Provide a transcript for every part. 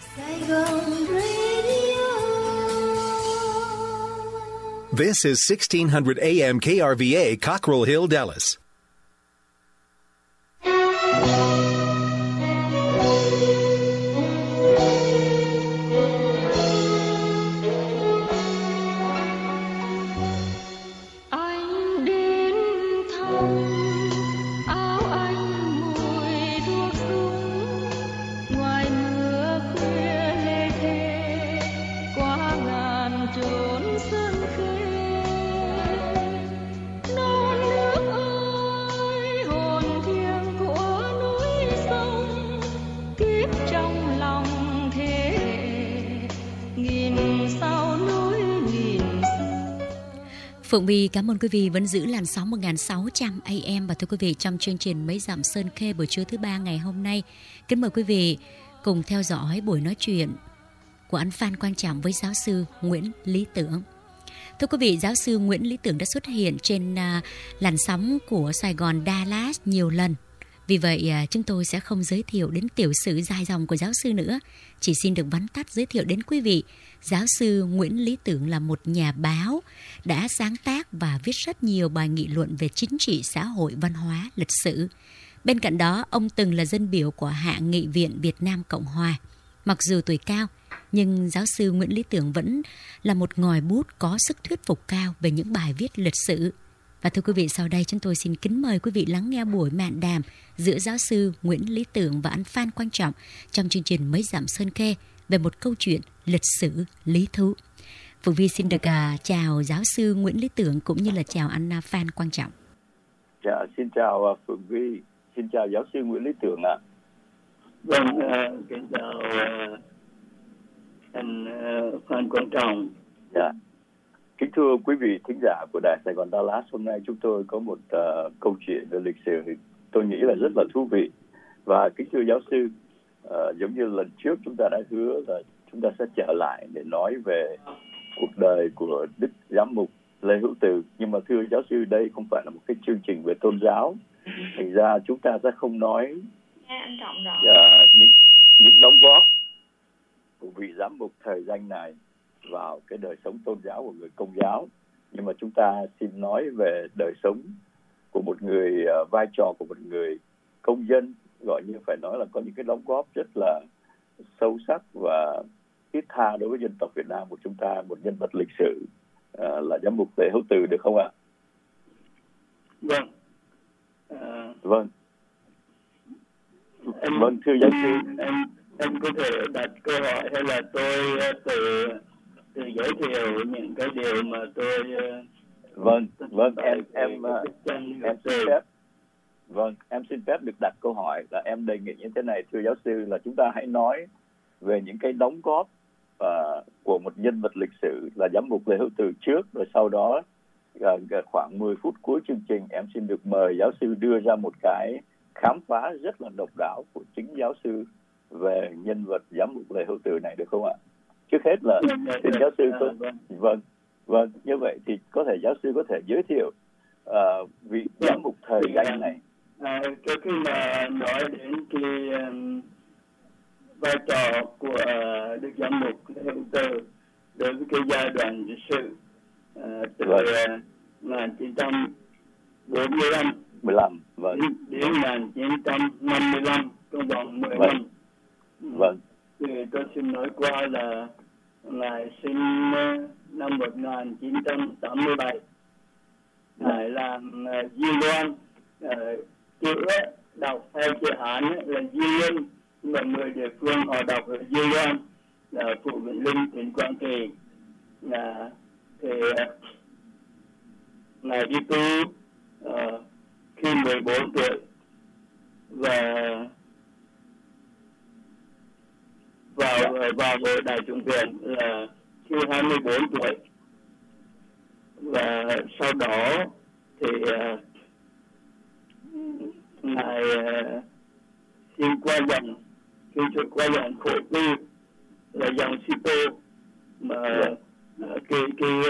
This is 1600 AM KRVA, Cockrell Hill, Dallas. Phượng My cảm ơn quý vị vẫn giữ làn sóng 1600 AM. Và thưa quý vị, trong chương trình Mấy Dặm Sơn Khê buổi trưa thứ ba ngày hôm nay, kính mời quý vị cùng theo dõi buổi nói chuyện của anh Phan Quang Trọng với giáo sư Nguyễn Lý Tưởng. Thưa quý vị, giáo sư Nguyễn Lý Tưởng đã xuất hiện trên làn sóng của Sài Gòn Dallas nhiều lần. Vì vậy, chúng tôi sẽ không giới thiệu đến tiểu sử dài dòng của giáo sư nữa. Chỉ xin được vắn tắt giới thiệu đến quý vị. Giáo sư Nguyễn Lý Tưởng là một nhà báo, đã sáng tác và viết rất nhiều bài nghị luận về chính trị, xã hội, văn hóa, lịch sử. Bên cạnh đó, ông từng là dân biểu của Hạ nghị viện Việt Nam Cộng Hòa. Mặc dù tuổi cao, nhưng giáo sư Nguyễn Lý Tưởng vẫn là một ngòi bút có sức thuyết phục cao về những bài viết lịch sử. Và thưa quý vị, sau đây chúng tôi xin kính mời quý vị lắng nghe buổi mạn đàm giữa giáo sư Nguyễn Lý Tưởng và anh Phan Quang Trọng trong chương trình Mấy Dặm Sơn Khê về một câu chuyện lịch sử lý thú. Phượng Vi xin được chào giáo sư Nguyễn Lý Tưởng cũng như là chào anh Phan Quang Trọng. Dạ, xin chào Phượng Vi, xin chào giáo sư Nguyễn Lý Tưởng ạ. Vâng, kính chào anh Phan Quang Trọng. Dạ. Kính thưa quý vị thính giả của Đài Sài Gòn Dallas, hôm nay chúng tôi có một câu chuyện về lịch sử tôi nghĩ là rất là thú vị. Và kính thưa giáo sư, giống như lần trước chúng ta đã hứa là chúng ta sẽ trở lại để nói về cuộc đời của Đức Giám mục Lê Hữu Từ. Nhưng mà thưa giáo sư, đây không phải là một cái chương trình về tôn giáo. Thành ra chúng ta sẽ không nói những đóng góp của vị giám mục thời danh này vào cái đời sống tôn giáo của người Công giáo, nhưng mà chúng ta xin nói về đời sống của một người, vai trò của một người công dân, gọi như phải nói là có những cái đóng góp rất là sâu sắc và thiết tha đối với dân tộc Việt Nam của chúng ta, một nhân vật lịch sử là giám mục Lê Hữu Từ, được không ạ? Vâng. Vâng. Vâng, thưa giáo sư, em có thể đặt câu hỏi hay là tôi tự giới thiệu những cái điều mà tôi em xin phép được đặt câu hỏi. Là em đề nghị như thế này, thưa giáo sư, là chúng ta hãy nói về những cái đóng góp của một nhân vật lịch sử là giám mục Lê Hữu Từ trước, rồi sau đó khoảng 10 phút cuối chương trình em xin được mời giáo sư đưa ra một cái khám phá rất là độc đáo của chính giáo sư về nhân vật giám mục Lê Hữu Từ này, được không ạ? Trước hết là xin giáo sư vâng, như vậy thì có thể giáo sư có thể giới thiệu vị giám mục thời danh này. Trước khi mà nói đến cái vai trò của Đức Giám mục Lê Hữu Từ đối với cái giai đoạn lịch sử từ 1945 đến 1955, trong vòng 10 năm. Vâng. Thì tôi xin nói qua là Ngài sinh năm 1987. Ngài làm Di Loan, chữ đọc theo chữ Hán là Di Linh, mà người địa phương họ đọc là Di Loan, là Phụ Vĩnh Linh, tỉnh Quảng Trị. Thì Ngài đi tu khi 14 tuổi và vào hội Đại Chúng Viện là khi 24 tuổi. Và sau đó thì Ngài xin qua dòng khổ tu là dòng Sito, mà cái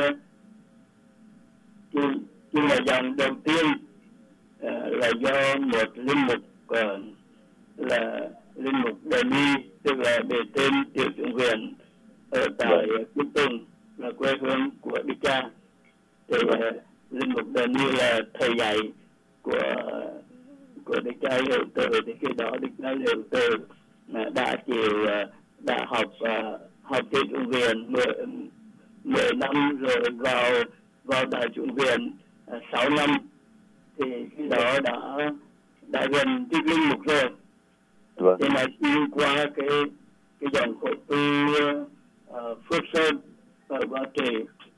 là dòng đầu tiên là do một linh mục là linh mục Danny, tức là bề trên tiểu trưởng huyện ở tại Kim Tùng, là quê hương của Đức Cha. Thì linh mục Danny là thầy dạy của Đức Cha Liễu Từ. Thì khi đó Đức Cha Liễu Từ đã chịu đã học tiểu trưởng huyện 10 năm, rồi vào đại trưởng huyện 6 năm. Thì khi đó đã gần chức linh mục rồi. Thì là xuyên qua cái dòng khổ tu Phước Sơn ở Ba Trì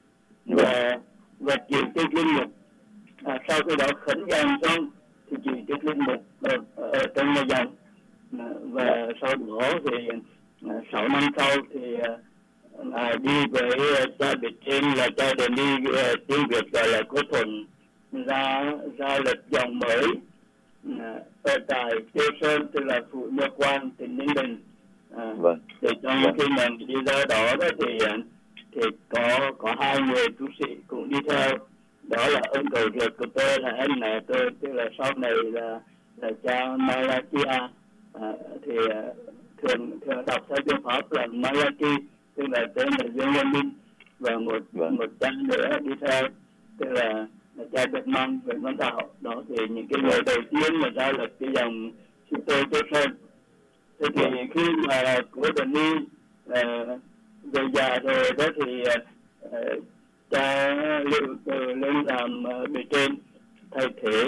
và chịu chức linh mục. Sau khi đó khấn vàng xong thì chịu chức linh mục ở trong nhà dòng. Và sau đó thì 6 năm sau thì ngài đi với cha Việt trên là cha Đền đi tiếng Việt gọi là Cố Thuận ra lập dòng mới ở tại Tiêu Sơn, tức là Phụ Nho Quan, tỉnh Ninh Bình. Thì trong khi mình đi ra đó thì có 2 người tu sĩ cũng đi theo, đó là ông cậu ruột của tôi, là anh mẹ tôi, tức là sau này là cha Malachi. Thì thường đọc theo tiếng Pháp là Malachi, tức là tên là Dương Văn Minh, và một cha nữa đi theo, tức là cha Việt Mang về Văn Thảo. Đó thì những cái người đầu tiên mà ra lập cái dòng chúng tôi Tiêu Sơn. Thế thì khi mà của Đền Ni về già rồi đó thì cha Liễu Từ lên làm bề trên thay thế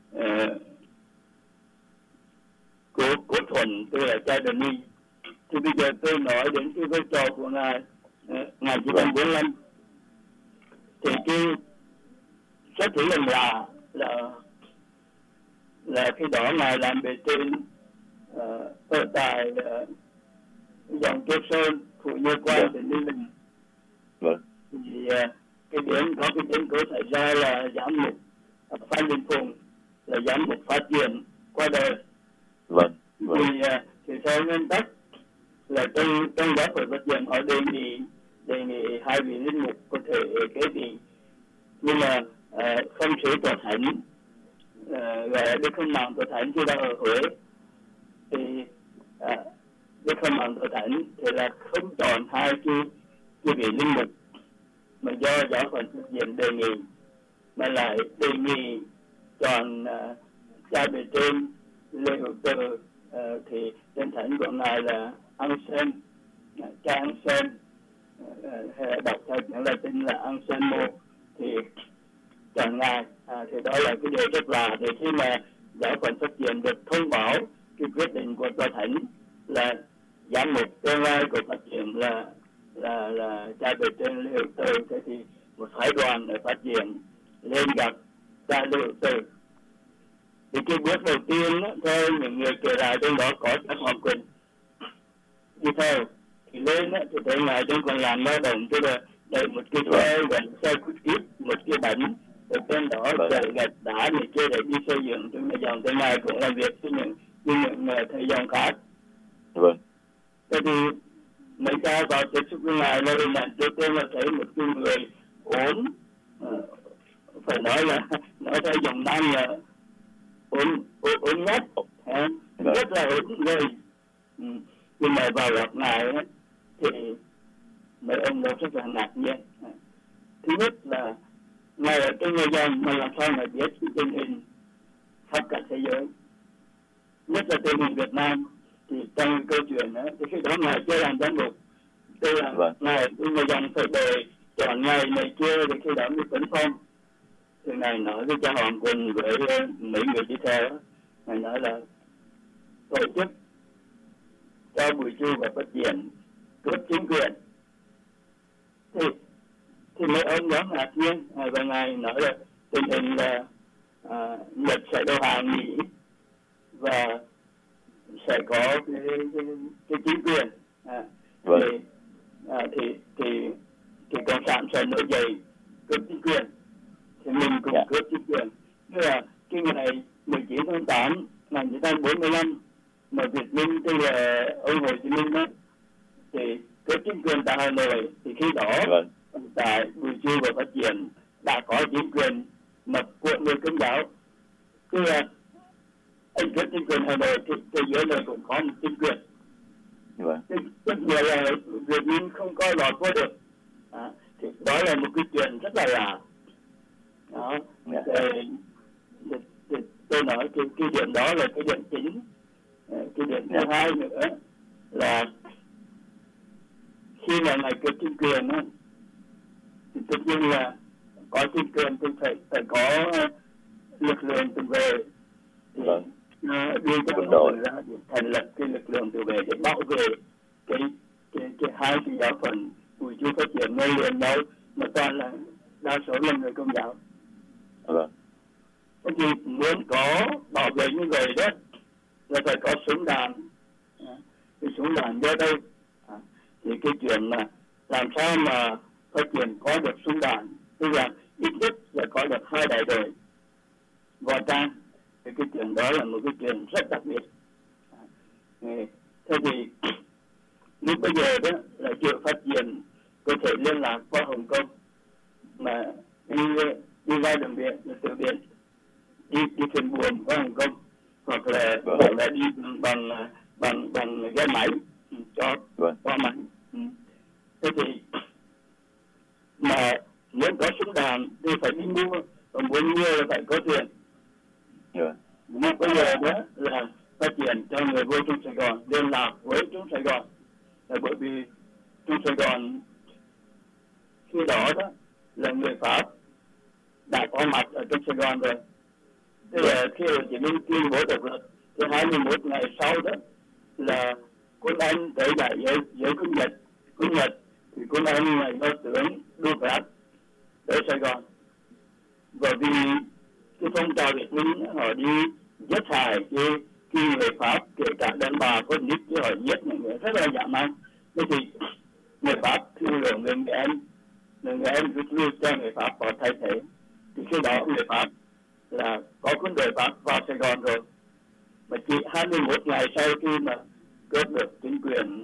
Cố Thuận, tức là cha Đền Ni. Thì bây giờ tôi nói đến cái vai trò của ngài 1945. Thì cái rất thử lần là khi đó ngài làm bề trên ở tại dòng Tiêu Sơn, Phụ Nho Quan, tỉnh Ninh Bình. Thì cái biến cố xảy ra là giám mục Phan Đình Phùng là giám mục phát triển qua đời. Thì theo nguyên tắc là trong giáo phận phát triển họ đề nghị 2 vị linh mục có thể kế vị, nhưng mà không sử tòa thánh, gọi là Đức Không Mạng tòa thánh khi đang ở Huế. Thì Đức Không Mạng tòa thánh thì là không chọn 2 cái vị linh mục mà do giáo phận phát triển đề nghị, mà lại đề nghị chọn cha bề trên Lê Hữu Từ. Thì tên thánh của ngài là Anselm, cha Anselm, đọc theo tiếng Latin là Anselmo, thì chọn ngài. Thì đó là cái điều rất lạ. Thì khi mà giáo phận phát triển được thông báo cái quyết định của tòa thánh là giám mục tương lai của phát triển là cha bề trên Lê Hữu Từ, thế thì một phái đoàn ở phát triển lên gặp cha Lê Hữu Từ. Thì cái bước đầu tiên theo những người kể lại trong đó có các Hoàng Quỳnh đi theo. Thì lên thì thấy ngài trong còn làm lao động, tức là đẩy một cái xe cút kíp, một cái bánh ở trên đó chạy gạch đá này kia để đi xây dựng trong nhà dòng. Thế ngài cũng làm việc với những thầy dòng khác. Thế thì mấy cha vào tiếp xúc với ngài là hình ảnh trước tiên là thấy một cái người ốm, phải nói là nói theo dòng Nam là ốm nhất, rất là ốm rồi. Nhưng mà vào gặp ngài thì mấy ông đó rất là ngạc nhiên. Thứ nhất là ngài ở trong nhà dòng mà làm sao mà biết cái tình hình khắp cả thế giới, nhất là tình hình Việt Nam. Thì trong câu chuyện đó thì khi đó ngài chưa làm giám mục, tức là ngài trong nhà dòng phải đợi chọn ngày này kia để khi đó mới tấn phong. Thì ngài nói với cha Hoàng Quỳnh với mấy người đi theo, ngài nói là tổ chức cho buổi trưa và phát triển cướp chính quyền. Thì mấy ông đó ngạc nhiên, và ngài nói là tình hình là Nhật sẽ đầu hàng Mỹ và sẽ có cái chính quyền. Thì cộng sản sẽ nổi dậy cướp chính quyền, thì mình cũng cướp chính quyền. Như là cái ngày 19 tháng 8 năm 1945 mà Việt Minh, tức là ông Hồ Chí Minh đó, thì cướp chính quyền tại Hà Nội. Thì khi đó tại buổi trưa và phát triển đã có chính quyền mật của người Công giáo. Tức là anh trước chính quyền Hà Nội thì dưới này cũng có một chính quyền. Tức là Việt Minh không coi lọt vô được. Thì đó là một cái chuyện rất là lạ. Đó. Thì tôi nói cái điểm đó là cái điểm chính. Cái điểm thứ hai nữa là khi mà ngày cướp chính quyền á, thì tất nhiên là có chính quyền thì phải có lực lượng tự vệ thì đưa cho quân đội ra để thành lập cái lực lượng tự vệ để bảo vệ cái hai cái giáo phận Bùi Chu Phát Triển nơi liền đâu mà toàn là đa số là người Công giáo. Thì muốn có bảo vệ như vậy đó là phải có súng đạn. Cái súng đạn do đâu? Thì cái chuyện mà làm sao mà Phát Triển có được súng đạn, tức là ít nhất là có được 2 đại đội võ trang, thì cái chuyện đó là một cái chuyện rất đặc biệt. Thế thì lúc bây giờ đó là chưa Phát Triển có thể liên lạc qua Hồng Kông mà đi ra đường biển, từ biển đi thuyền buồm qua Hồng Kông, hoặc là đi bằng ghe máy cho qua máy. Thế thì mà muốn có súng đạn thì phải đi mua, còn muốn mua là phải có tiền. Nhưng bây giờ đó là Phát Triển cho người vô trong Sài Gòn liên lạc với trong Sài Gòn, là bởi vì trong Sài Gòn khi đó là người Pháp đã có mặt ở trong Sài Gòn rồi. Thế là khi Hồ Chí Minh tuyên bố độc lập thì 21 ngày sau đó là quân Anh tới đại giới quân Nhật thì quân Anh là do tướng Douglas tới Sài Gòn, bởi vì cái phong trào Việt Minh họ đi giết hại cái người Pháp, kể cả đàn bà con nít, chứ họ giết những người rất là dã man. Thế thì người Pháp thương lượng người Anh rút lui cho người Pháp có thay thế. Thì khi đó người Pháp là có quân đội Pháp vào Sài Gòn rồi, mà chỉ 21 ngày sau khi mà cướp được chính quyền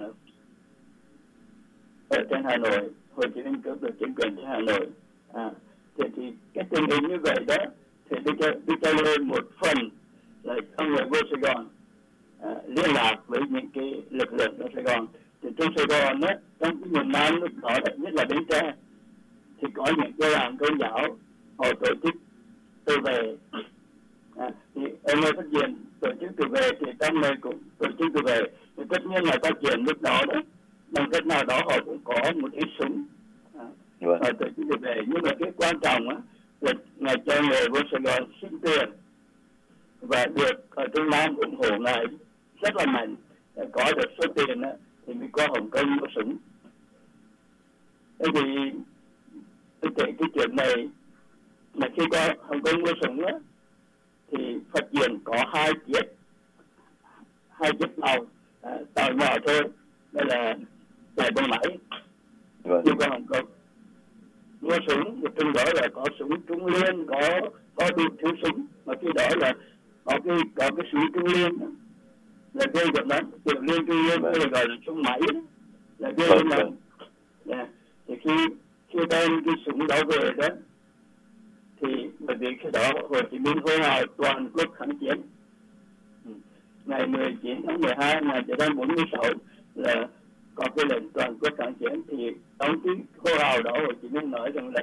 ở trên Hà Nội, Hồ Chí Minh cướp được chính quyền trên Hà Nội. Thì cái tình hình như vậy đó thì đi cho lên một phần là ông người vô Sài Gòn liên lạc với những cái lực lượng ở Sài Gòn. Thì trong Sài Gòn đó, trong cái miền Nam lúc đó nhất là Bến Tre, thì có những cái làng Công giáo họ tổ chức tự vệ. Thì ông Lê Phát Triển tổ chức tự vệ thì trong này cũng tổ chức tự vệ. Thì tất nhiên là Phát Triển lúc đó bằng cách nào đó họ cũng có một ít súng và tổ chức tự vệ. Nhưng mà cái quan trọng là ngài cho người vô Sài Gòn xin tiền và được ở trong Nam ủng hộ ngài rất là mạnh, có được số tiền thì mới có Hồng Kông mua súng. Thế thì tôi kể cái chuyện này mà khi có Hồng Kông mua súng thì Phát Triển có hai chiếc tàu nhỏ thôi, đây là chạy bằng máy đi qua Hồng Kông mua súng. Thì trong đó là có súng Trung Liên, có đủ thứ súng, mà khi đó là có cái súng Trung Liên là gây gớm lắm. Tiểu Liên Trung Liên là gọi là súng máy là gây gớm lắm. Thì khi đem cái súng đó về đó thì bởi vì khi đó Hồ Chí Minh hô hào toàn quốc kháng chiến. Ngày 19 tháng 12 năm 1946 là có cái lệnh toàn quốc kháng chiến. Thì trong cái hô hào đó Hồ Chí Minh nói rằng là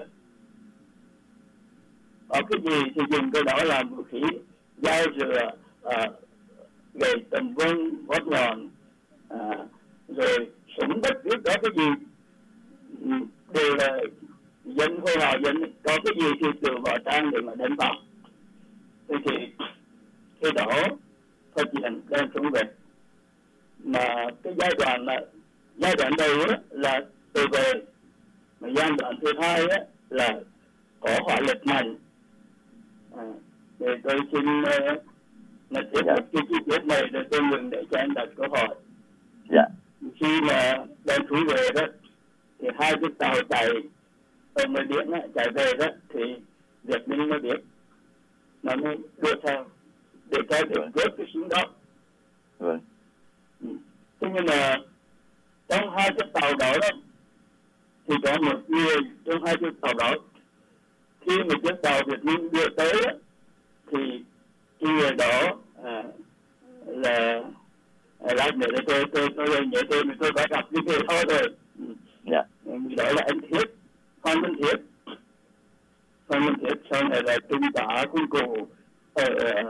có cái gì thì dùng cái đó làm vũ khí, dao rửa, gậy tầm vung, vót nhọn, rồi súng bất cứ đó cái gì đều là dân hô hào, dân có cái gì thì từ võ trang để mà đánh vào. Thế thì khi đó Phát Triển đem súng về, mà cái giai đoạn đầu là tự vệ, mà giai đoạn thứ hai là có hỏa lực mạnh. Để tôi xin là tiếp tục cái chi tiết này rồi tôi ngừng để cho anh đặt câu hỏi. Khi mà đem súng về đó thì hai cái tàu chạy ở ngoài biển chạy về đó thì Việt Minh mới biết, nó mới đua theo để cho được cướp cái súng đó. Thế nhưng mà trong hai chiếc tàu đó thì có một người trong hai chiếc tàu đó, khi mà chiếc tàu Việt Minh đưa tới thì cái người đó là lát nữa tôi nhớ tên tôi có gặp cái người thôi rồi. Đó là anh Thiết, Phan Văn Thiết. Sau này là trung tá quân cụ ở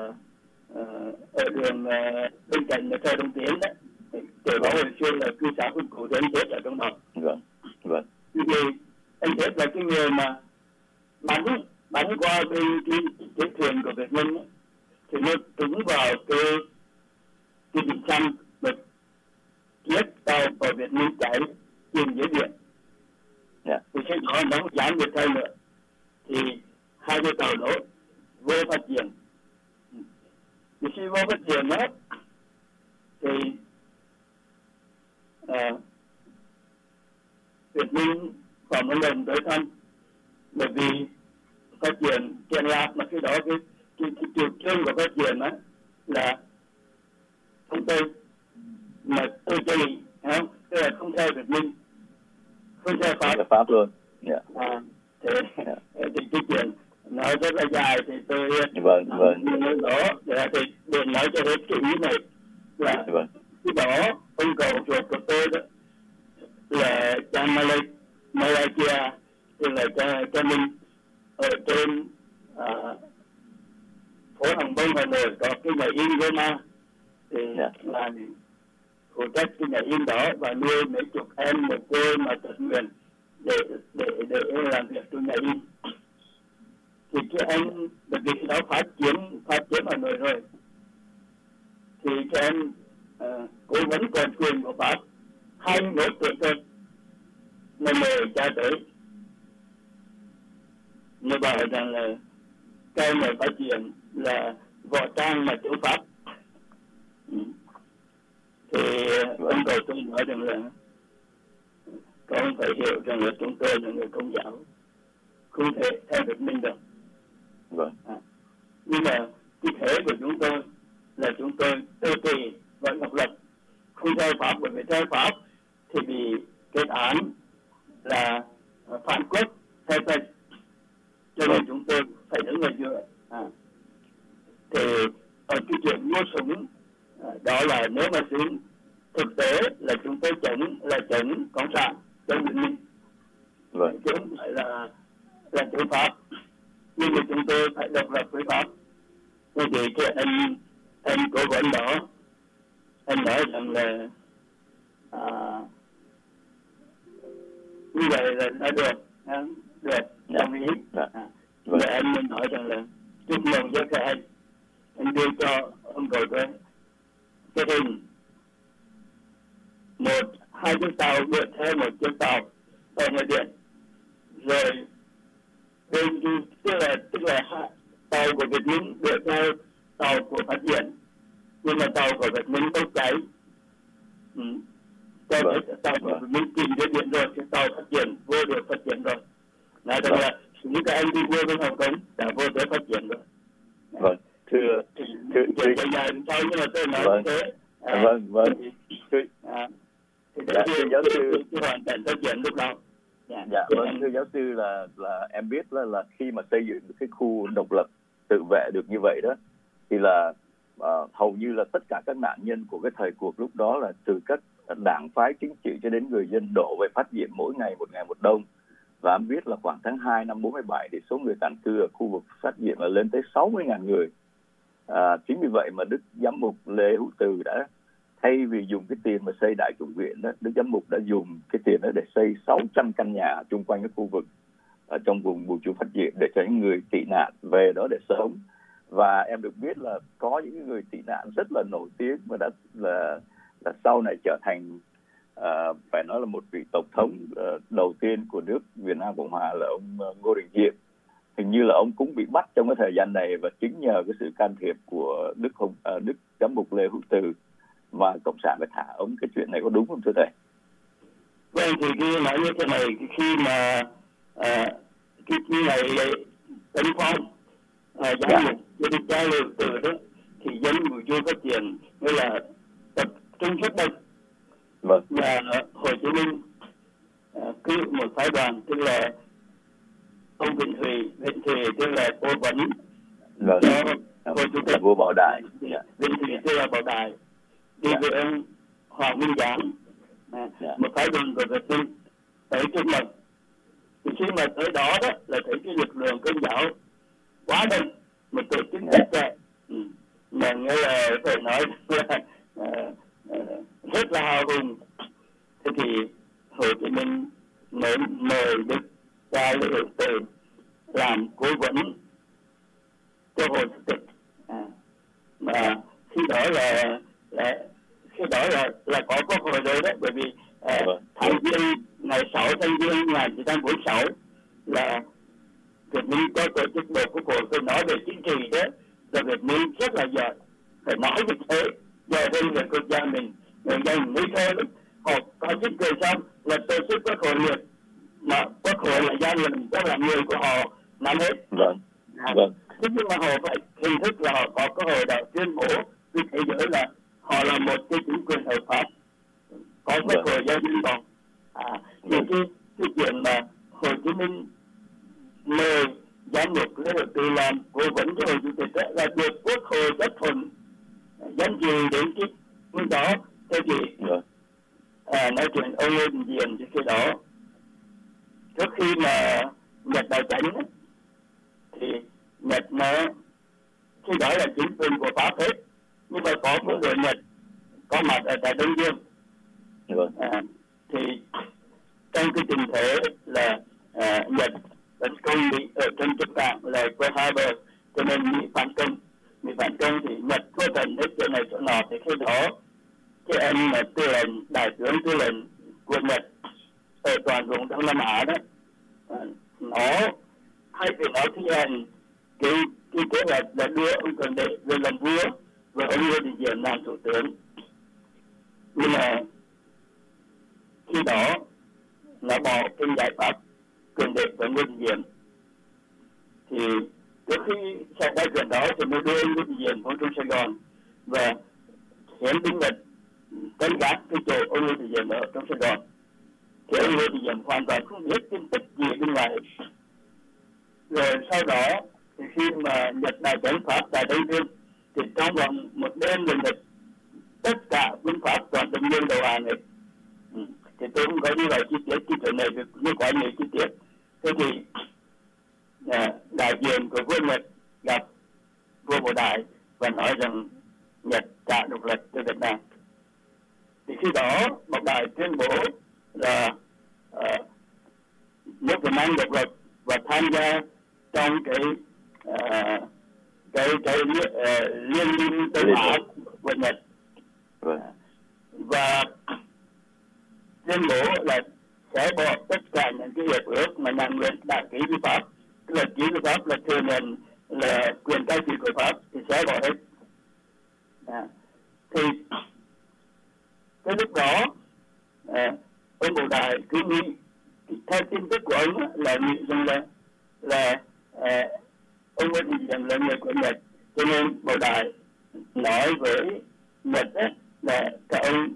đường bên cạnh xe Đông Tiến đấy. Để bảo hồi xưa là cư xã quân cụ thì anh Thiết ở trong đó. Vâng. Thì anh Thiết là cái người mà bắn qua cái thuyền của Việt Minh ấy, thì nó trúng vào cái bình xăng mà chiếc tàu của Việt Minh chạy chìm dưới biển. Thì khi đó nó dán được thêm nữa thì hai cái tàu đó vô phát triển. Thì khi vô phát triển đó thì Việt Minh có một lần tới thăm, bởi vì phát triển Kiên Lạc mà khi đó cái chủ trương của phát triển đó là không Tây mà tôi chơi không, tức là không theo Việt Minh, không theo Pháp luôn. Thì cái chuyện nói rất là dài thì tôi nói đó để nói cho hết cái ý này là khi đó ông cậu ruột của tôi đó là cha Malaysia, tức là cha Minh ở trên phố Hàng Bông Hà Nội có cái nhà in Roma, thì là phụ trách cái nhà in đó và nuôi mấy chục em một cô mà tự nguyện để làm việc trong nhà in. Thì cái anh bởi vì khi đó phát triển Hà Nội rồi thì các em cố vấn còn quyền của Pháp 21 tuổi thôi mà mời cha tới, nó bảo rằng là cái này phát triển là võ trang mà chống Pháp. Thì ông cậu tôi nói rằng là con phải hiểu rằng là chúng tôi là người Công giáo, không thể theo Việt Minh được. Nhưng mà cái thế của chúng tôi là chúng tôi tự kỳ và độc lập, không theo Pháp, bởi vì theo Pháp thì bị kết án là phản quốc theo Tây, cho nên chúng tôi phải đứng ở giữa. Thì ở cái chuyện mua súng đó là nếu mà xuống thực tế là chúng tôi chống cộng sản, chống Việt Minh, chứ không phải là chống Pháp, nhưng mà chúng tôi phải độc lập với Pháp. Thế thì cái anh cố vấn đó anh nói rằng là như vậy là đã được đồng ý. Và anh mới nói rằng là chúc mừng cho các anh đưa cho ông cậu tôi cái hình 2 chiếc tàu vượt theo một chiếc tàu ở ngoài biển, rồi bên tức là tàu của Việt Minh vượt theo tàu của phát triển, nhưng mà tàu của Việt Minh không cháy. Tàu của Việt Minh chìm dưới biển rồi, cái tàu phát triển vô được phát triển rồi. Nói rằng là những cái anh đi vô bên Hồng Kông đã vô tới phát triển rồi. Thưa dài sau nhưng mà tôi nói thế. Thưa giáo sư, hoàn cảnh phát triển lúc đó. Thưa giáo sư là em biết là khi mà xây dựng cái khu độc lập tự vệ được như vậy đó, thì là hầu như là tất cả các nạn nhân của cái thời cuộc lúc đó là từ các đảng phái chính trị cho đến người dân đổ về phát diệm mỗi ngày một đông. Và em biết là khoảng tháng 2 năm 47 thì số người tản cư ở khu vực phát diệm là lên tới 60.000 người. Chính vì vậy mà Đức Giám mục Lê Hữu Từ đã thay vì dùng cái tiền mà xây đại chủng viện đó, Đức Giám mục đã dùng cái tiền đó để xây 600 căn nhà chung quanh cái khu vực ở trong vùng Bùi Chu Phát Diệm để cho những người tị nạn về đó để sống. Và em được biết là có những người tị nạn rất là nổi tiếng mà đã là sau này trở thành phải nói là một vị tổng thống đầu tiên của nước Việt Nam Cộng Hòa là ông Ngô Đình Diệm. Hình như là ông cũng bị bắt trong cái thời gian này, và chính nhờ cái sự can thiệp của Đức Giám mục Lê Hữu Từ mà cộng sản phải thả ông. Cái chuyện này có đúng không thưa thầy? Vâng, thì cái nói như thế này, khi mà cái ngày tấn phong giám mục cho Đức cha Lê Hữu Từ đó, thì dân Bùi Chu Phát Triển nghĩa là tập trung sức mạnh. Và Hồ Chí Minh cử một phái đoàn, tức là ông Vịnh Thùy tức là cố vấn cho Hồ Chủ tịch là vua Bảo Đại. Vinh Thủy Sư Bảo Đại đi với ông Hoàng Minh Giám, một phái đoàn của Việt Minh tới trước mặt. Thì khi mà tới đó đó là thấy cái lực lượng Công giáo quá đông, một tổ chức rất trẻ, mà nghe là phải nói là rất là hào hùng. Thế thì Hồ Chí Minh mới mời Đức cha Lê Hữu Tự làm cố vấn cho Hồ Chủ tịch. Mà khi đó là có quốc hội rồi đấy, bởi vì tháng Giêng ngày 6 tháng Giêng 1946 là Việt Minh có tổ chức bầu quốc hội. Tôi nói về chính trị đó là Việt Minh rất là giỏi, phải nói như thế, giỏi hơn người quốc gia mình. Người dân nghĩ thôi lắm, họ có chính quyền xong là tổ chức quốc hội liền, mà quốc hội là gia đình, đó là người của họ nắm hết. Vâng. Thế nhưng mà họ phải hình thức là họ có cơ hội đạo tuyên bố với thế giới là họ là một cái chính quyền hợp pháp, có quốc hội gia đình còn. Thì cái chuyện mà Hồ Chí Minh mời giám mục Lê Hữu Tự làm cố vấn cho Hồ Chủ tịch đó, là được quốc hội chấp thuận danh dự đến cái lúc đó. Thế thì nói chuyện ông Lê Đình Diệm thì khi đó, trước khi mà Nhật đào chánh thì Nhật nó khi đó là chính quyền của Pháp hết, nhưng mà có quân đội Nhật có mặt ở tại Đông Dương. Thì trong cái tình thế là Nhật tấn công Mỹ ở trên Trung Cảng là Pearl Harbor, cho nên Mỹ phản công thì Nhật có cần hết chỗ này chỗ nọ. Thì khi đó cái anh mà tư lệnh, đại tướng tư lệnh của Nhật ở toàn vùng Đông Nam Á đó, nó hay vì nó thi hành cái kế hoạch là đưa ông Cần Đệ về làm vua và ông Lê Đình Diệm làm thủ tướng. Nhưng mà khi đó nó bỏ cái giải pháp Cần Đệ và Lê Đình Diệm. Thì trước khi xảy ra chuyện đó thì mới đưa ông Lê Đình Diệm vào trong Sài Gòn và hiến binh Nhật canh gác cái chỗ ông Lê Đình Diệm ở trong Sài Gòn. Thì ông Lê Đình Diệm hoàn toàn không biết tin tức gì bên ngoài. Rồi sau đó thì khi mà Nhật đại chánh Pháp tại Đông Dương thì trong vòng một đêm lần lượt tất cả quân Pháp toàn Đông Dương đầu hàng ấy. Thì tôi không có đi vào chi tiết cái chuyện này vì quá nhiều chi tiết. Thế thì đại diện của vua Nhật gặp vua Bảo Đại và nói rằng Nhật trả độc lập cho Việt Nam. Thì khi đó Bảo Đại tuyên bố là nước Việt Nam độc lập và tham gia trong cái liên minh Đông Á của Nhật. Và tuyên bố là sẽ bỏ tất cả những cái hiệp ước mà nhà Nguyễn đã ký với Pháp, tức là ký với Pháp là thừa nhận là quyền cai trị của Pháp thì sẽ bỏ hết. Thì cái lúc đó ông Bảo Đại cứ nghĩ theo tin tức của ông là nghĩ rằng là ông Nguyễn Đình Diệm là người của Nhật, cho nên Bảo Đại nói với Nhật là các ông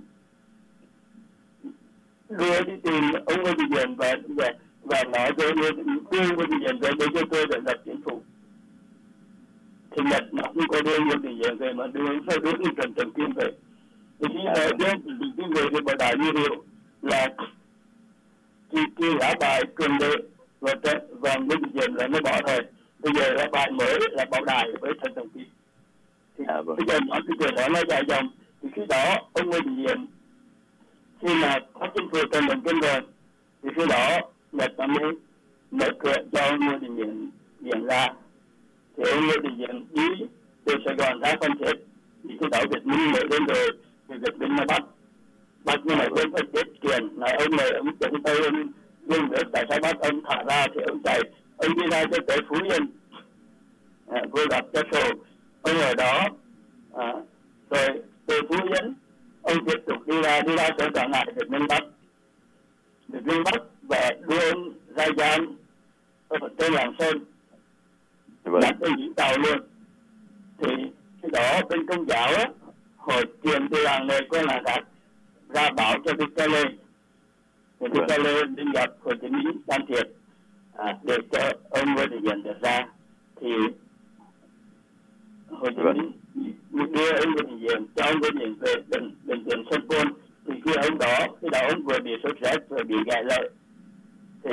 đưa đi tìm ông Nguyễn Đình Diệm và nói với đưa Nguyễn Đình Diệm về để cho tôi để lập chính phủ. Thì Nhật nó không có đưa Nguyễn Đình Diệm về mà đưa Trần Trọng Kim về. Thì khi đưa Trần Trọng Kim về thì Bảo Đại như điều là cái lá bài Cường Đệ và Nguyễn Đình Diệm là nó bỏ rồi. Bây giờ lá bài mới là Bảo Đại với Trần Trọng Kim. Thì bây giờ nói cái chuyện đó nó dài dòng. Thì khi đó ông Nguyễn Đình Diệm khi mà có chính phủ Trần Trọng Kim rồi thì khi đó Nhật nó mới mở cửa cho ông Nguyễn Đình Diệm ra. Thì ông Nguyễn Đình Diệm đi từ Sài Gòn ra Phan Thiết. Thì khi đó Việt Minh mở lên rồi thì Việt Minh nó bắt nhưng mà ông phải tiết kiệm nói ông này ông chống tay ông dùng nước tại sao bắt ông thả ra thì ông chạy ông đi ra cho tới Phú Yên vô gặp cho sổ ông ở đó rồi từ Phú Yên ông tiếp tục đi ra cho Quảng Ngãi Việt Minh bắt và đưa ông ra giam ở trên Lạng Sơn đặt tên những tàu luôn. Thì cái đó bên Công giáo á họ truyền từ làng này qua làng khác ra báo cho Đức Cha Lê. Thì Đức Cha Lê đi gặp Hồ Chí Minh can thiệp để cho ông Nguyễn Đình Diệm được ra. Thì Hồ Chí Minh đưa ông bệnh viện cho ông bệnh viện về bệnh viện Sanh Pôn. Thì khi đó ông vừa bị sốt rét vừa bị gãy lợi. Thì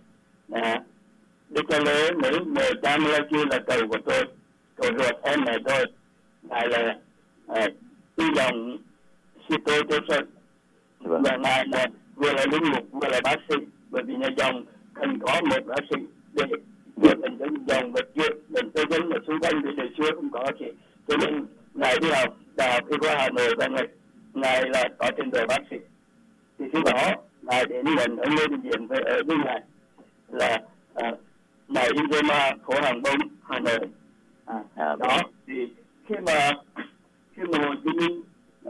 Đức Cha Lê mấy mẹ cha Malachi là cầu của tôi, cầu ruột em mẹ tôi, ngài là tư dòng sư tôi Sơn, và ngài là vừa là linh mục vừa là bác sĩ, bởi vì nhà dòng cần có một bác sĩ để bệnh nhân dòng và chuyện bệnh tư vấn ở xung quanh vì đời xưa không có chị, cho nên ngài đi học đại học y khoa Hà Nội và ngài là có trình độ bác sĩ. Thì khi đó ngài đến nhận ông Lê Đình Diễn về ở bên ngài là ngài Inzema phố Hàng Bông Hà Nội. Đó thì khi mà Hồ Chí Minh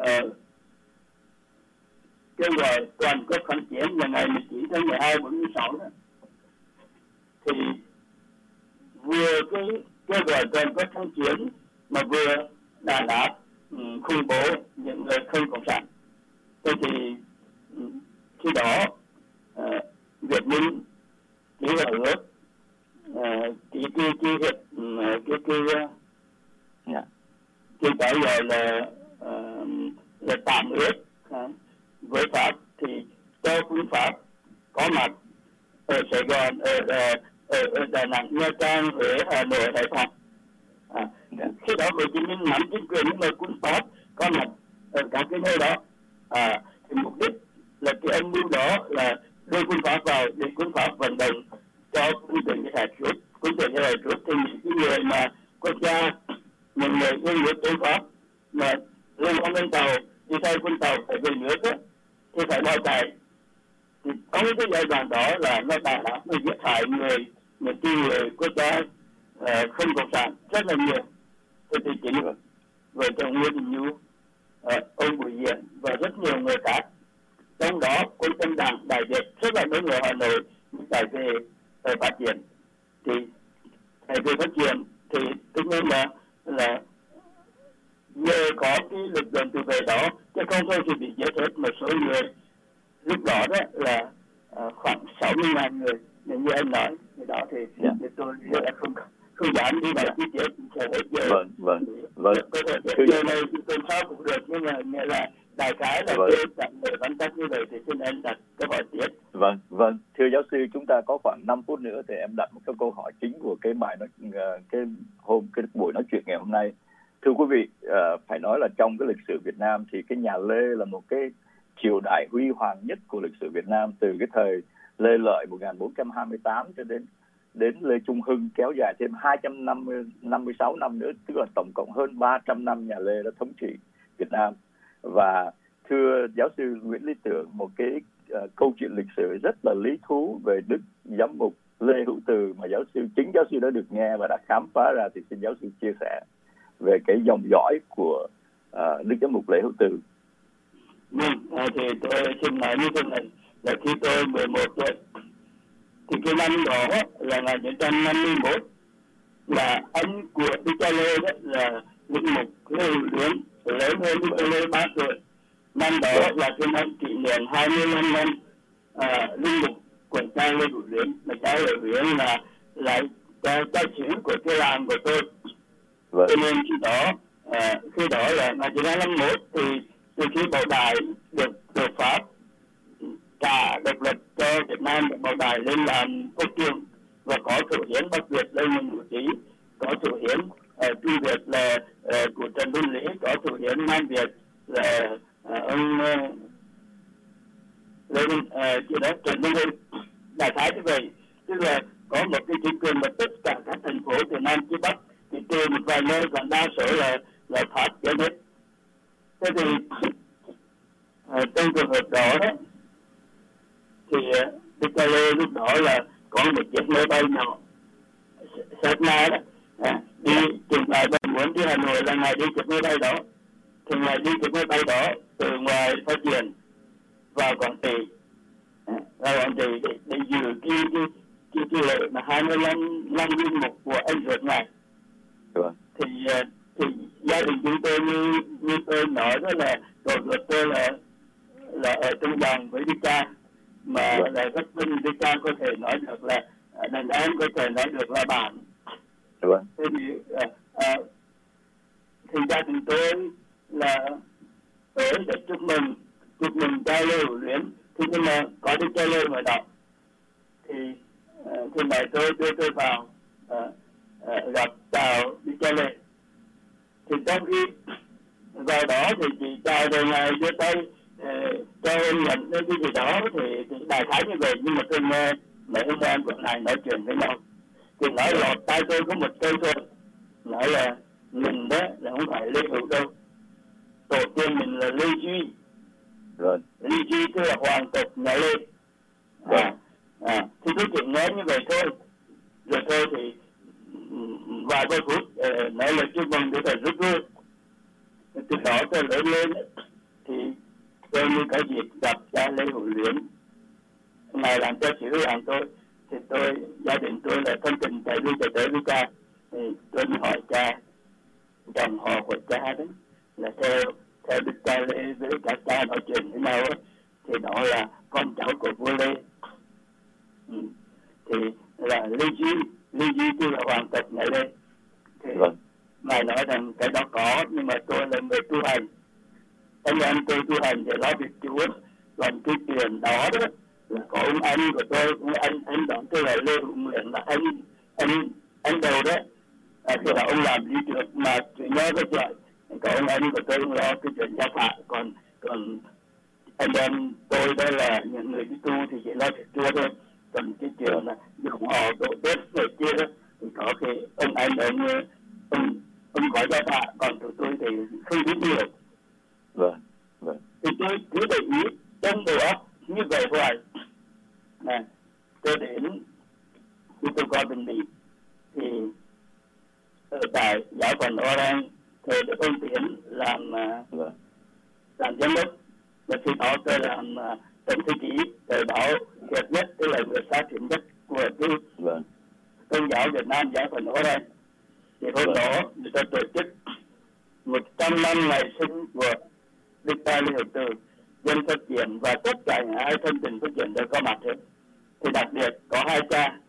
kêu gọi toàn quốc kháng chiến là ngày 19 tháng 12 46 đó, thì vừa cái kêu gọi toàn quốc kháng chiến mà vừa đàn áp khủng bố những người không cộng sản. Thế thì khi đó Việt Minh ký vào ước cái gọi là tạm ước với Pháp, thì cho quân Pháp có mặt ở Sài Gòn, ở Đà Nẵng, Nha Trang, Huế, Hà Nội, Hải Phòng. Khi đó Hồ Chí Minh nắm chính quyền nhưng mà quân Pháp có mặt ở các cái nơi đó. Thì mục đích là cái âm mưu đó là đưa quân Pháp vào để quân Pháp vận động cho quân đội như thạch rút. Quân đội như thạch rút thì những người mà quốc gia, những người yêu nước chống Pháp mà lên con tàu đi theo quân tàu phải về nước á, thì phải bao chạy. Thì trong cái giai đoạn đó là nó đàn áp, nó giết hại người quốc gia không cộng sản rất là nhiều. Thì chính vợ chồng Nguyễn Đình Nhu, ông Bùi Hiền và rất nhiều người khác, trong đó quân Tân Đảng Đại Việt rất là đông người Hà Nội tại về phát triển. Thì về phát triển thì tất nhiên là nhờ có cái lực lượng tự vệ đó, chứ không thôi thì bị giết hết một số người. Lúc đó đó là khoảng 60.000 người, nếu như anh nói thì đó thì tôi không dám đi vào chi tiết sẽ hết giờ. Vâng. Có thể giờ này tôi sao cũng được, nhưng mà nghĩa là đại khái là tôi đặt để văn tắc như vậy thì xin anh đặt câu hỏi tiếp. Vâng. Thưa giáo sư, chúng ta có khoảng 5 phút nữa thì em đặt một cái câu hỏi chính của cái buổi nói chuyện ngày hôm nay. Thưa quý vị, phải nói là trong cái lịch sử Việt Nam thì cái nhà Lê là một cái triều đại huy hoàng nhất của lịch sử Việt Nam, từ cái thời Lê Lợi 1428 cho đến Lê Trung Hưng, kéo dài thêm 256 năm nữa, tức là tổng cộng hơn 300 năm nhà Lê đã thống trị Việt Nam. Và thưa giáo sư Nguyễn Lý Tưởng, một cái câu chuyện lịch sử rất là lý thú về Đức Giám mục Lê Hữu Từ mà chính giáo sư đã được nghe và đã khám phá ra, thì xin giáo sư chia sẻ về cái dòng dõi của Đức Giám mục Lê Hữu Từ. Thì tôi xin nói như thế này, là khi tôi 11 tuổi thì cái năm đó là ngày 1951 là anh của Đức Cha Lê đó là linh mục Lê Hữu Luyến lớn hơn Đức Cha Lê 3 tuổi. Năm đó là cái năm kỷ niệm 25 năm linh mục của cha Lê Hữu Luyến, mà cha Lê Hữu Luyến là cha xứ của cái làng của tôi. Cho nên khi đó là ngày 1951 thì từ khi Bảo Đại được Pháp trả độc lập cho Việt Nam, Bảo Đại lên làm quốc vương và có thủ hiến Bắc Việt Lê Minh Hữu Trí, có thủ hiến Trung Việt là của Trần Văn Lý, có thủ hiến Nam Việt là ông Trần Văn Hưng. Đại khái như vậy, tức là có một cái chính quyền mà tất cả các thành phố từ Nam chí Bắc thì trừ một vài nơi còn đa số là Pháp chết hết. Thế thì trong trường hợp đó thì Đức Cha Lê lúc đó là có một chiếc máy bay nhỏ Cessna đó, đi chừng ngày muốn đi Hà Nội là ngày đi chiếc máy bay đó, thì ngày đi chiếc máy bay đó từ ngoài phát triển vào Quảng Trị, để giữ cái lễ mà 25 năm linh mục của anh ruột ngài. Thì gia đình chúng tôi như tôi nói đó là cậu ruột tôi là ở trong dòng với Đức Cha, mà là rất vinh Đức Cha có thể nói được là đàn em có thể nói được là bạn. Thế thì thì gia đình tôi là tới để chúc mừng cha Lê Hữu Luyến. Thì nhưng mà có Đức Cha Lê ngoài đó thì mẹ tôi đưa tôi vào gặp chào Đức Cha Lê. Thì trong khi vào đó thì chị chào rồi ngài đưa tay cho em nhận cái gì đó thì đại khái như vậy, nhưng mà tôi nghe mấy ông em của ngài nói chuyện với nhau thì nói lọt tai tôi có một câu thôi, nói là mình đó là không phải Lê Hữu đâu, tổ tiên mình là Lê Duy. Rồi. Lê Duy tức là hoàng tộc nhà Lê. Thì tôi chỉ nghe như vậy thôi, rồi thôi thì vài ba phút nói là chúc mừng để phải rút lui. Từ đó tôi lớn lên thì tôi như cái dịp gặp cha Lê Hữu Luyến, ngài làm cho sứ làm tôi, thì gia đình tôi là thân tình chạy đi chạy tới với cha, thì tôi mới hỏi cha dòng họ của cha đó là theo Đức Cha Lê với cả cha nói chuyện với nhau thì đó là con cháu của vua Lê. Thì là Lê Duy tức là hoàng tộc nhà Lê. Thì ngài nói rằng cái đó có, nhưng mà tôi là người tu hành, anh em tôi tu hành để lo việc Chúa, còn cái tiền đó đó là có ông anh của tôi, anh đó tức là Lê Hữu Nguyện, là anh đầu đó. Thì là ông làm đi được mà chuyện nhớ cái chuyện, có ông anh của tôi lo cái chuyện gia phả, còn anh em tôi đó là những người đi tu thì chỉ lo việc Chúa thôi. Còn cái chuyện là dòng họ tổ tết rồi kia đó thì có cái ông anh ông có gia phả, còn tụi tôi thì không biết nhiều. Vâng. Thì tôi cứ để ý trong đầu óc như vậy hoài. Nè, tôi đến khi tôi qua Bình Định thì ở tại giáo phận Oran thầy được ông Tiến làm giám đốc, và khi đó tôi làm tổng thư ký thời báo Việt Nhất, tức là người phát triển nhất của cái Công giáo Việt Nam giáo phận Oran. Thì hôm đó người ta tổ chức 100 năm ngày sinh của Đức Cha Lê Hữu Từ, dân phát triển và tất cả những ai thân tình phát triển đều có mặt hết. Thì đặc biệt có hai cha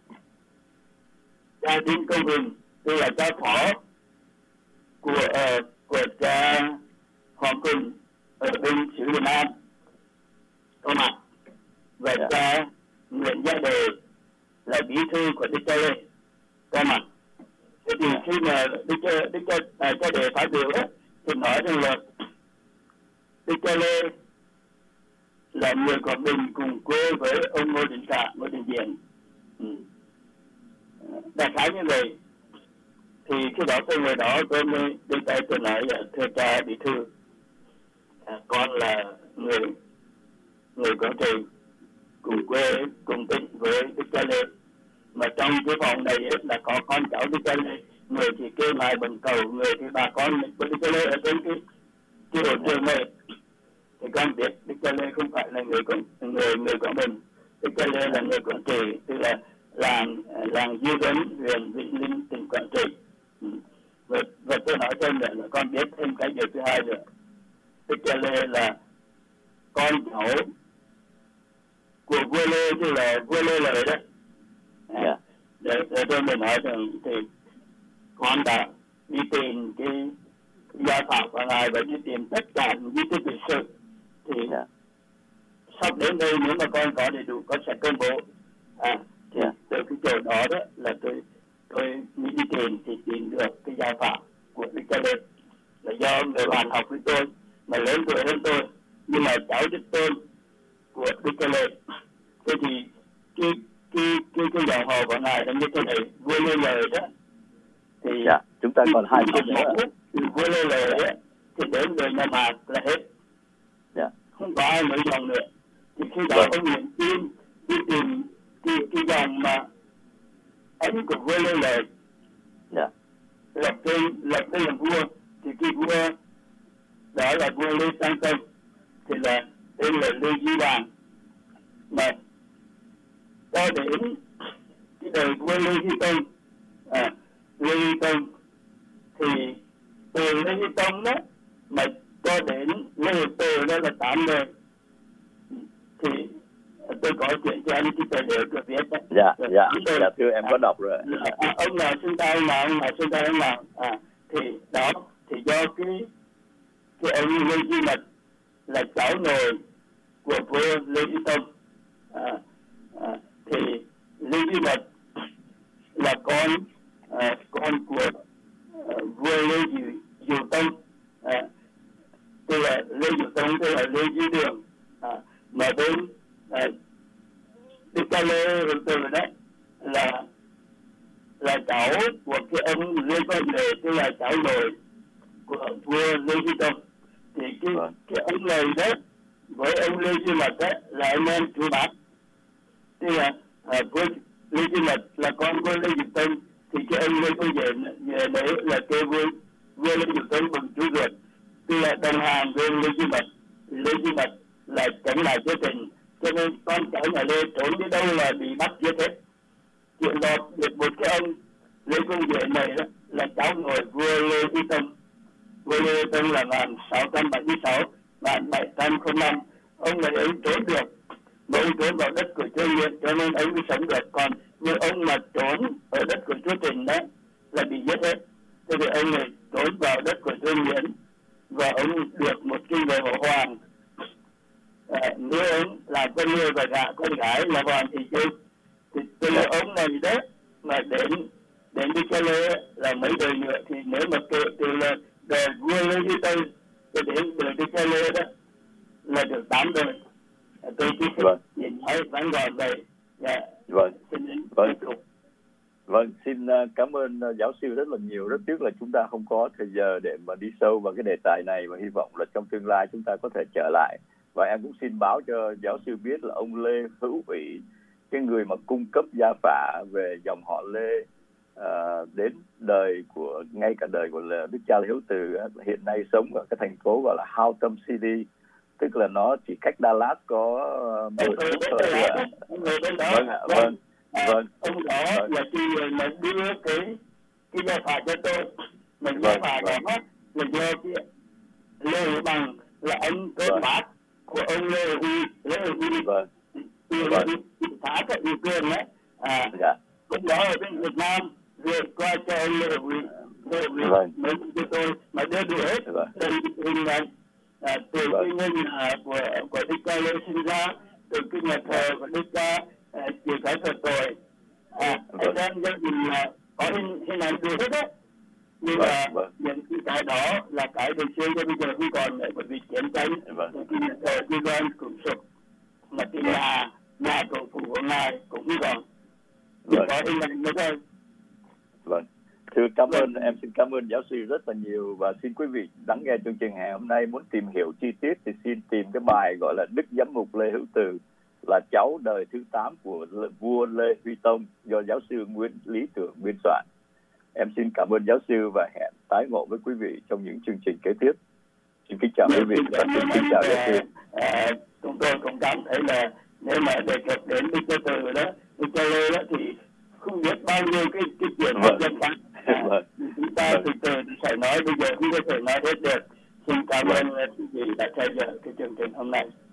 Đinh Công Bình, tức là cha phó của cha Hoàng Quỳnh ở bên xứ Việt Nam có mặt, và cha Nguyễn Gia Đề là bí thư của Đức Cha Lê có mặt. Thế thì khi mà Đức Cha Đề phát biểu thì nói rằng là Đức Cha Lê là người Quảng Bình cùng quê với ông Ngô Đình Diệm. Đại khái như vậy. Thì khi đó tôi ngồi đó tôi mới đưa tay tôi nói là thưa cha bí thư, con là người Quảng Trị cùng quê cùng tỉnh với Đức Cha Lê, mà trong cái phòng này là có con cháu Đức Cha Lê, người thì kêu ngài Bần Cầu, người thì bà con của Đức Cha Lê ở trên cái hội trường này. Thì con biết Đức Cha Lê không phải là người Quảng Bình, Đức Cha Lê là người Quảng Trị, tức là làng Duy Tuấn, huyện Vĩnh Linh, tỉnh Quảng Trị. Và tôi nói thêm nữa là con biết thêm cái điều thứ hai nữa, Đức Cha Lê là con cháu của vua Lê, tức là vua Lê Lợi đó. Để tôi mới nói rằng thì con đã đi tìm cái gia pháp của ngài và đi tìm tất cả những di tích lịch sử. Thì sắp đến đây nếu mà con có đầy đủ con sẽ công bố. Thì từ cái chỗ đó là tôi đi tìm được cái gia pháp của Đức Cha Lê, là do người bạn học với tôi mà lớn tuổi hơn tôi, nhưng mà cháu đích tôn của Đức Cha Lê. Thế thì cái dòng họ của ngài là như thế này, vua Lê Lợi đó. Thì chúng ta còn 2 phút nữa. Vua Lê Lợi thì đến người nhà Mạc là hết. Không có ai nổi dòng nữa. Thì khi đó ông Nguyễn Kim đi tìm cái dòng mà anh của vua Lê Lợi lập tên làm vua, thì cái vua đó là vua Lê Sang Tông, thì là tên là Lê Duy Đàn. Mà cho đến cái đời vua Lê Duy Tông, Lê Duy Tông thì từ Lê Duy Tông đó mà cho đến Lê Hữu Từ đó là 8 đời. Thì tôi có chuyện cho anh cái tài liệu tôi viết đó. Dạ thưa em có đọc rồi. Ông nào xưng ta ông nào thì đó thì do cái ông Lê Duy Mật là cháu nội của vua Lê Duy Tông. Thì Lê Duy Mật là con của vua Lê Diệu Tông, tức là Lê Diệu Tông tức là Lê Duy Đường, mà bên Đức Cha Lê Hữu Từ đấy là cháu của cái ông Lê Văn Lệ, tức là cháu nội của vua Lê Duy Tông. Thì cái ông này đó với ông Lê Duy Mật đó là anh em chú bác, tức là vua Lê Duy Mật là con vua Lê Diệu Tông, thì cái ông Lê Công Duệ đấy là cái vua Lê Diệu Tông bằng chú ruột, tức là đồng hàng với Lê Duy Mật. Lê Duy Mật là chống lại triều đình, cho nên con cháu nhà Lê trốn đi đâu là bị bắt giết hết. Chuyện lọt được một cái ông Lê Công Duệ này đó là cháu nội vua Lê Duy Tông. Vua Lê Duy Tông là 1676 1705. Ông này ông trốn được, mà ông trốn vào đất của Chúa Nguyễn, cho nên ông mới sống được. Còn như ông mà trốn ở đất của Chúa Trình đó là bị giết hết. Thế thì ông này trốn vào đất của Chúa Nguyễn và ông được một cái người họ Hoàng. Nếu ông làm con nuôi và gả con gái là Hoàng Thị Chung. Thì từ ông này đó mà đến Đức Cha Lê là mấy đời nữa, thì nếu mà từ là đời vua Lê Duy Tông cho đến đời Đức Cha Lê đó là được 8 đời. Tôi chỉ nhìn thấy vẫn gọn vậy. Vâng, xin cảm ơn giáo sư rất là nhiều. Rất tiếc là chúng ta không có thời giờ để mà đi sâu vào cái đề tài này, và hy vọng là trong tương lai chúng ta có thể trở lại. Và em cũng xin báo cho giáo sư biết là ông Lê Hữu Ủy, cái người mà cung cấp gia phả về dòng họ Lê đến đời của, ngay cả đời của Đức Cha Lê Hữu Từ, hiện nay sống ở cái thành phố gọi là Houghton City, tức là nó chỉ cách Dallas có 10 phút thôi. Vâng. Ông đó là khi mà đưa cái gia phả cho tôi, mình gia phả đó là do cái Lê Hữu Bằng là anh con bác của ông Lê Hữu Uy. Phá các điều quyền đấy. Lúc đó ở bên Việt Nam rồi qua cho ông Lê Hữu Uy mới cho tôi mà đưa được hết đây hình này từ cái nhân của Đức Cha Lê sinh ra, từ cái nhà thờ của Đức Cha chịu cái thật tội. Anh em gia đình là có hình ảnh được hết đấy. Nhưng mà những cái đó là cái đời xưa cho bây giờ không còn nữa, bởi vì chiến tranh cái nhà thờ Duy Loan cũng sụp, mà cái nhà tổ phụ của ngài cũng không còn. Có hình ảnh nữa thôi. Vâng. Thưa cảm ơn, em xin cảm ơn giáo sư rất là nhiều, và xin quý vị lắng nghe chương trình ngày hôm nay muốn tìm hiểu chi tiết thì xin tìm cái bài gọi là Đức Giám mục Lê Hữu Từ, là cháu đời thứ 8 của vua Lê Huy Tông, do giáo sư Nguyễn Lý Tưởng biên soạn. Em xin cảm ơn giáo sư và hẹn tái ngộ với quý vị trong những chương trình kế tiếp. Xin kính chào quý vị và xin chào giáo sư. Chúng tôi cũng cảm thấy là nếu mà đề cập đến Đức Cha Từ đó, Đức Cha Lê đó thì không biết bao nhiêu cái chuyện dân pháp. Chúng ta từ từ phải nói, bây giờ không có thể nói hết được. Xin cảm ơn quý vị đã theo dõi cái chương trình hôm nay.